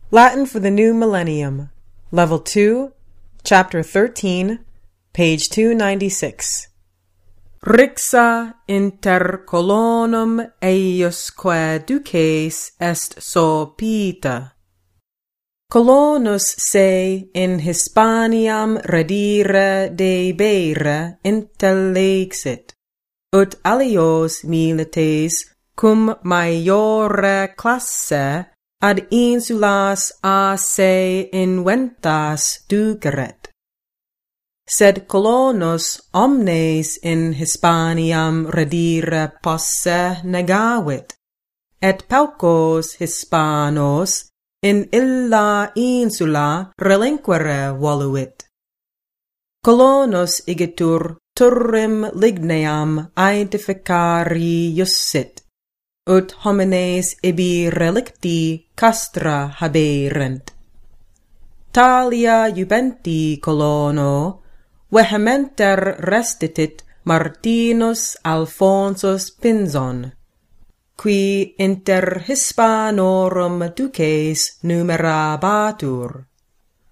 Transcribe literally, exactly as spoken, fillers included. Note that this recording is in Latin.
Latin for the New Millennium, Level two, Chapter thirteen, page two ninety-six. Rixa inter colonum eiusque duces est sopita. Colonus se in Hispaniam redire debere intellexit, ut alios milites cum maiore classe ad insulas a se inventas duceret. Sed colonus omnes in Hispaniam redire posse negavit, et paucos Hispanos in illa insula relinquere voluit. Colonus igitur turrim ligneam aedificari jussit, ut homines ibi relicti castra haberent. Talia jubenti colono vehementer restitit Martinus Alphonsus Pinzon, qui inter Hispanorum duces numerabatur.